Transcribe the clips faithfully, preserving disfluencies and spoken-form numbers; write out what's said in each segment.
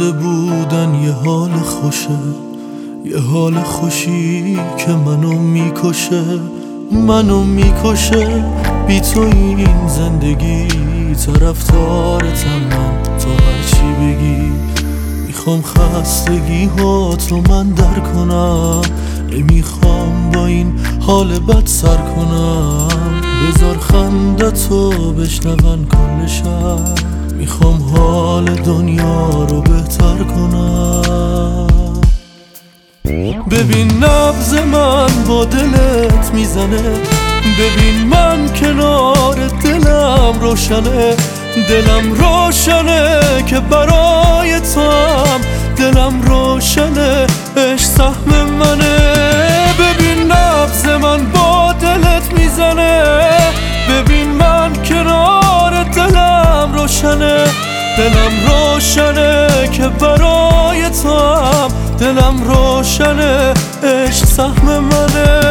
زنده بودن یه حال خوشه، یه حال خوشی که منو میکشه، منو میکشه. بی تو این زندگی طرفدارتم من، تو هرچی بگی. میخوام خستگی ها تو من در کنم، نمیخوام با این حال بد سر کنم. بذار خندتو بشنون کل شهر، میخوام حال دنیا رو بهتر کنم. ببین نبض من با دلت میزنه، ببین من کنار دلم روشنه. دلم روشنه که برای تو هم، دلم روشنه عشق سهم منه. ببین نبض من با دلت میزنه، ببین من کنار دلم روشنه. دلم روشنه که برای تو هم، دلم روشنه عشق سهم منه.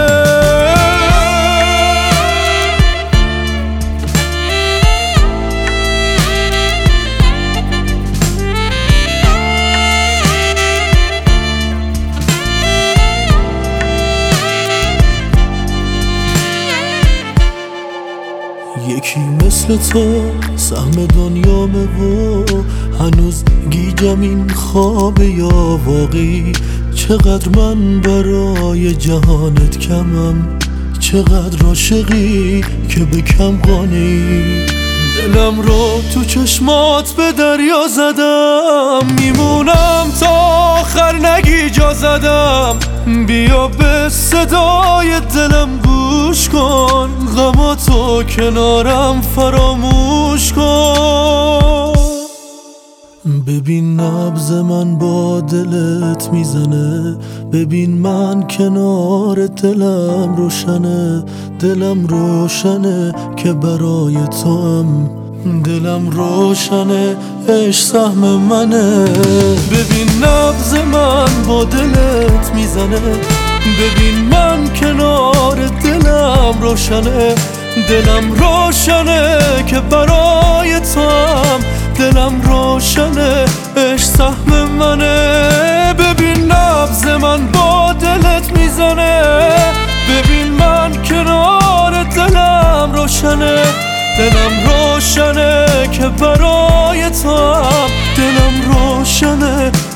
یکی مثل تو سهم دنیامه و هنوز گیجم این خوابه یا واقعی. چقدر من برای جهانت کمم، چقدر عاشقی که به کم قانعی. دلم رو تو چشمات به دریا زدم، میمونم تا آخر نگی جا زدم. بیا به صدای دلم گوش کن، غماتو کنارم فراموش کن. ببین نبض من با دلت میزنه، ببین من کنار دلم روشنه. دلم روشنه که برای تو هم، دلم روشنه عشق سهم منه. ببین نبض من با دلت میزنه، ببین من کنار دلم روشنه. دلم روشنه که برای تو هم، دلم روشنه عشق سهم منه. ببین نبض من با دلت میزنه، ببین من کنار دلم روشنه. دلم روشنه که برای تو هم، دلم روشنه